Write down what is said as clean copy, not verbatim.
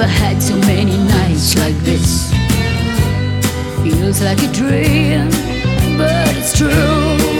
never had so many nights like this. Feels like a dream, but it's true.